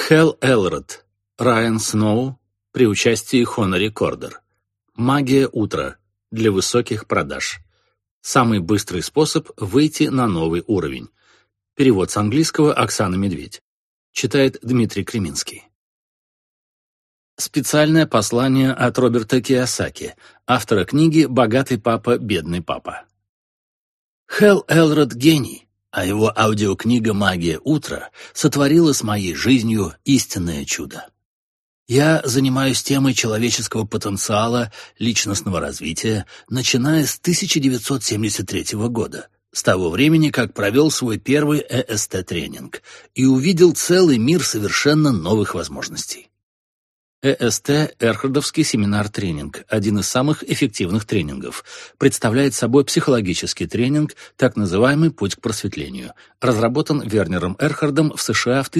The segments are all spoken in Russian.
Хелл Элрод, Райан Сноу при участии Хонори Кордер. Магия утра для высоких продаж. Самый быстрый способ выйти на новый уровень. Перевод с английского Оксана Медведь. Читает Дмитрий Креминский. Специальное послание от Роберта Кийосаки, автора книги «Богатый папа, бедный папа». Хелл Элрод — гений, а его аудиокнига «Магия утра» сотворила с моей жизнью истинное чудо. Я занимаюсь темой человеческого потенциала, личностного развития, начиная с 1973 года, с того времени, как провел свой первый ЭСТ-тренинг и увидел целый мир совершенно новых возможностей. ЭСТ – Эрхардовский семинар-тренинг, один из самых эффективных тренингов, представляет собой психологический тренинг, так называемый «Путь к просветлению», разработан Вернером Эрхардом в США в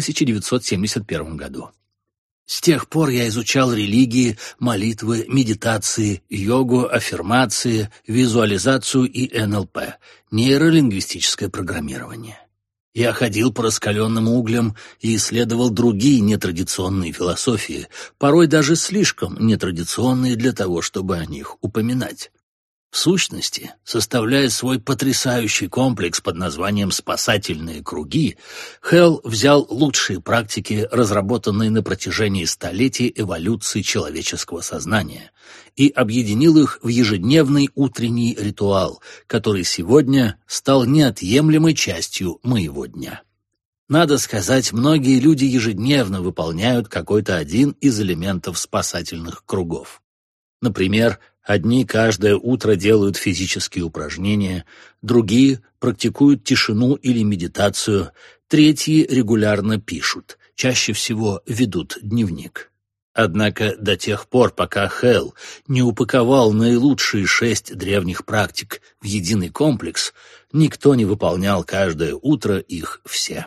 1971 году. С тех пор я изучал религии, молитвы, медитации, йогу, аффирмации, визуализацию и НЛП, нейролингвистическое программирование. Я ходил по раскаленным углям и исследовал другие нетрадиционные философии, порой даже слишком нетрадиционные для того, чтобы о них упоминать. В сущности, составляя свой потрясающий комплекс под названием «Спасательные круги», Хелл взял лучшие практики, разработанные на протяжении столетий эволюции человеческого сознания, и объединил их в ежедневный утренний ритуал, который сегодня стал неотъемлемой частью моего дня. Надо сказать, многие люди ежедневно выполняют какой-то один из элементов спасательных кругов. Например, одни каждое утро делают физические упражнения, другие практикуют тишину или медитацию, третьи регулярно пишут, чаще всего ведут дневник. Однако до тех пор, пока Хелл не упаковал наилучшие 6 древних практик в единый комплекс, никто не выполнял каждое утро их все.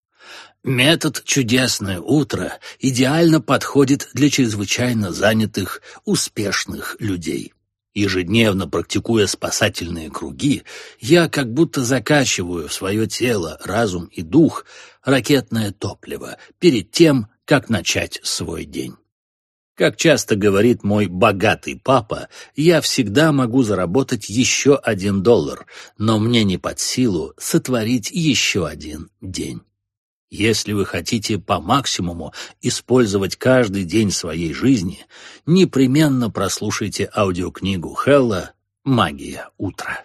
Метод «Чудесное утро» идеально подходит для чрезвычайно занятых, успешных людей. Ежедневно практикуя спасательные круги, я как будто закачиваю в свое тело, разум и дух ракетное топливо перед тем, как начать свой день. Как часто говорит мой богатый папа, я всегда могу заработать еще $1, но мне не под силу сотворить еще один день. Если вы хотите по максимуму использовать каждый день своей жизни, непременно прослушайте аудиокнигу Хелла «Магия утра».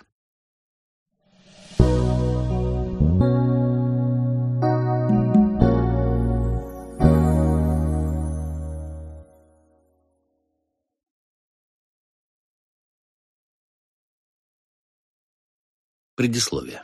Предисловие.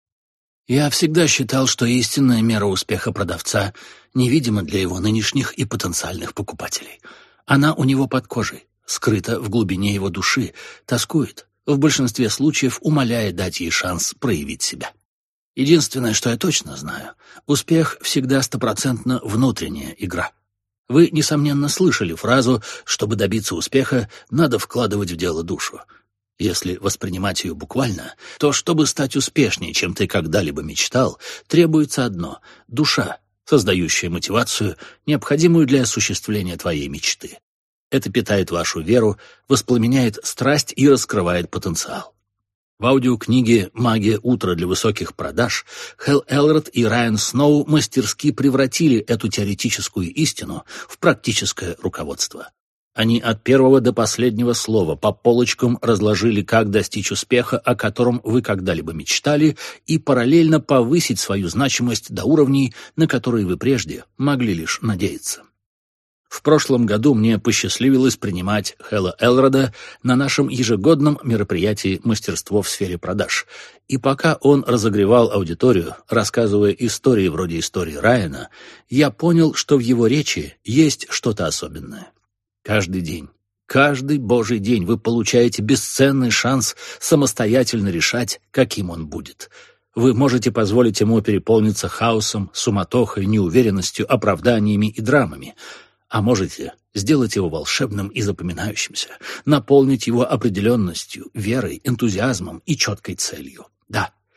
Я всегда считал, что истинная мера успеха продавца невидима для его нынешних и потенциальных покупателей. Она у него под кожей, скрыта в глубине его души, тоскует, в большинстве случаев умоляя дать ей шанс проявить себя. Единственное, что я точно знаю, успех всегда 100% внутренняя игра. Вы, несомненно, слышали фразу «чтобы добиться успеха, надо вкладывать в дело душу». Если воспринимать ее буквально, то чтобы стать успешнее, чем ты когда-либо мечтал, требуется одно — душа, создающая мотивацию, необходимую для осуществления твоей мечты. Это питает вашу веру, воспламеняет страсть и раскрывает потенциал. В аудиокниге «Магия утра» для высоких продаж Хелл Элрод и Райан Сноу мастерски превратили эту теоретическую истину в практическое руководство. Они от первого до последнего слова по полочкам разложили, как достичь успеха, о котором вы когда-либо мечтали, и параллельно повысить свою значимость до уровней, на которые вы прежде могли лишь надеяться. В прошлом году мне посчастливилось принимать Хелла Элрода на нашем ежегодном мероприятии «Мастерство в сфере продаж». И пока он разогревал аудиторию, рассказывая истории вроде истории Райана, я понял, что в его речи есть что-то особенное. Каждый день, каждый божий день вы получаете бесценный шанс самостоятельно решать, каким он будет. Вы можете позволить ему переполниться хаосом, суматохой, неуверенностью, оправданиями и драмами, а можете сделать его волшебным и запоминающимся, наполнить его определенностью, верой, энтузиазмом и четкой целью. Да,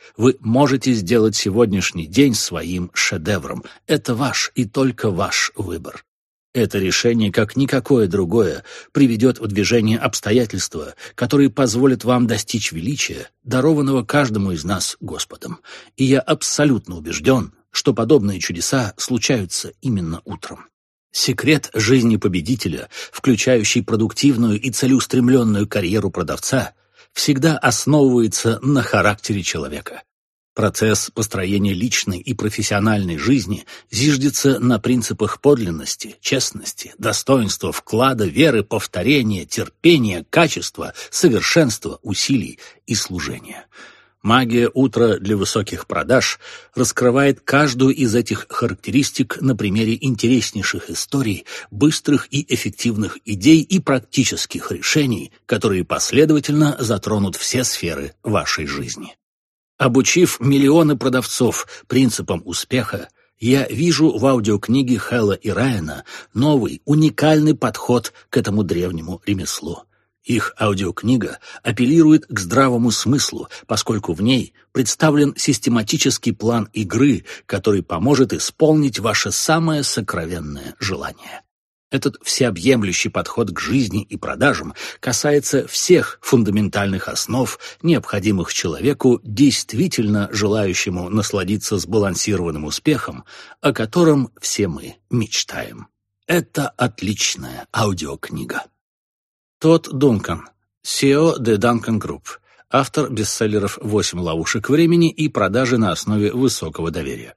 Вы можете сделать сегодняшний день своим шедевром. Это ваш и только ваш выбор. Это решение, как никакое другое, приведет в движение обстоятельства, которые позволят вам достичь величия, дарованного каждому из нас Господом. И я абсолютно убежден, что подобные чудеса случаются именно утром. Секрет жизни победителя, включающий продуктивную и целеустремленную карьеру продавца, всегда основывается на характере человека. Процесс построения личной и профессиональной жизни зиждется на принципах подлинности, честности, достоинства, вклада, веры, повторения, терпения, качества, совершенства, усилий и служения. Магия утра для высоких продаж раскрывает каждую из этих характеристик на примере интереснейших историй, быстрых и эффективных идей и практических решений, которые последовательно затронут все сферы вашей жизни. Обучив миллионы продавцов принципам успеха, я вижу в аудиокниге Хэлла и Райана новый, уникальный подход к этому древнему ремеслу. Их аудиокнига апеллирует к здравому смыслу, поскольку в ней представлен систематический план игры, который поможет исполнить ваше самое сокровенное желание. Этот всеобъемлющий подход к жизни и продажам касается всех фундаментальных основ, необходимых человеку, действительно желающему насладиться сбалансированным успехом, о котором все мы мечтаем. Это отличная аудиокнига. Тодд Дункан, CEO The Duncan Group, автор бестселлеров «8 ловушек времени» и «Продажи на основе высокого доверия».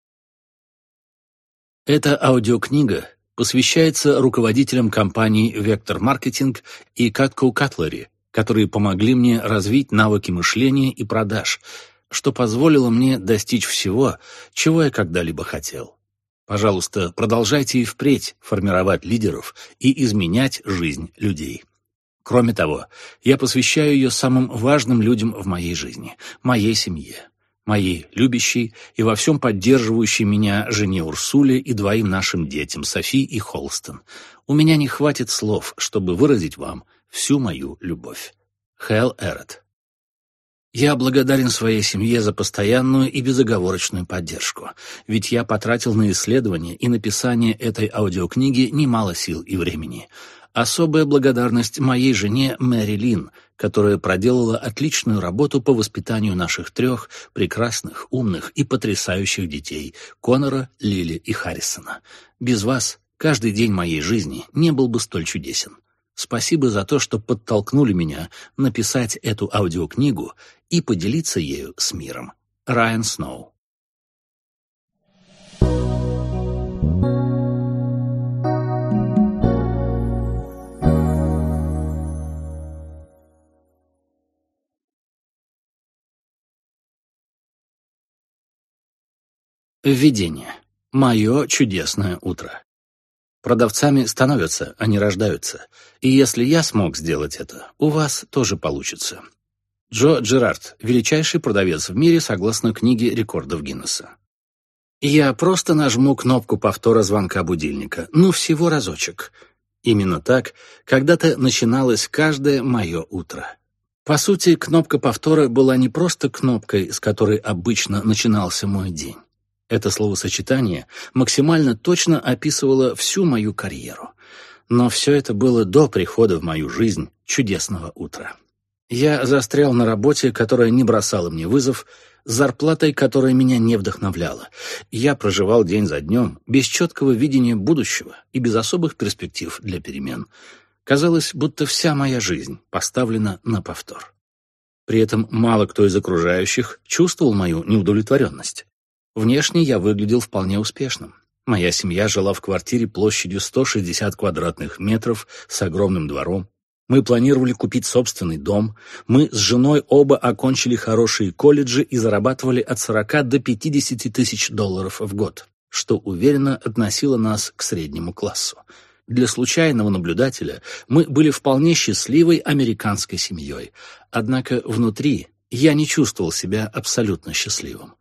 Эта аудиокнига посвящается руководителям компаний Vector Marketing и Cutco Cutlery, которые помогли мне развить навыки мышления и продаж, что позволило мне достичь всего, чего я когда-либо хотел. Пожалуйста, продолжайте и впредь формировать лидеров и изменять жизнь людей. Кроме того, я посвящаю ее самым важным людям в моей жизни, моей семье, моей любящей и во всем поддерживающей меня жене Урсуле и двоим нашим детям, Софи и Холстон. У меня не хватит слов, чтобы выразить вам всю мою любовь. Хэл Эррот. Я благодарен своей семье за постоянную и безоговорочную поддержку, ведь я потратил на исследование и написание этой аудиокниги немало сил и времени. Особая благодарность моей жене Мэри Лин, которая проделала отличную работу по воспитанию наших 3 прекрасных, умных и потрясающих детей — Конора, Лили и Харрисона. Без вас каждый день моей жизни не был бы столь чудесен. Спасибо за то, что подтолкнули меня написать эту аудиокнигу и поделиться ею с миром. Райан Сноу. Введение. Мое чудесное утро. Продавцами становятся, а не рождаются. И если я смог сделать это, у вас тоже получится. Джо Джерард, величайший продавец в мире согласно книге рекордов Гиннесса. Я просто нажму кнопку повтора звонка будильника. Ну, всего разочек. Именно так когда-то начиналось каждое мое утро. По сути, кнопка повтора была не просто кнопкой, с которой обычно начинался мой день. Это словосочетание максимально точно описывало всю мою карьеру. Но все это было до прихода в мою жизнь чудесного утра. Я застрял на работе, которая не бросала мне вызов, с зарплатой, которая меня не вдохновляла. Я проживал день за днем, без четкого видения будущего и без особых перспектив для перемен. Казалось, будто вся моя жизнь поставлена на повтор. При этом мало кто из окружающих чувствовал мою неудовлетворенность. Внешне я выглядел вполне успешным. Моя семья жила в квартире площадью 160 квадратных метров с огромным двором. Мы планировали купить собственный дом. Мы с женой оба окончили хорошие колледжи и зарабатывали от 40 до 50 тысяч долларов в год, что уверенно относило нас к среднему классу. Для случайного наблюдателя мы были вполне счастливой американской семьей. Однако внутри я не чувствовал себя абсолютно счастливым.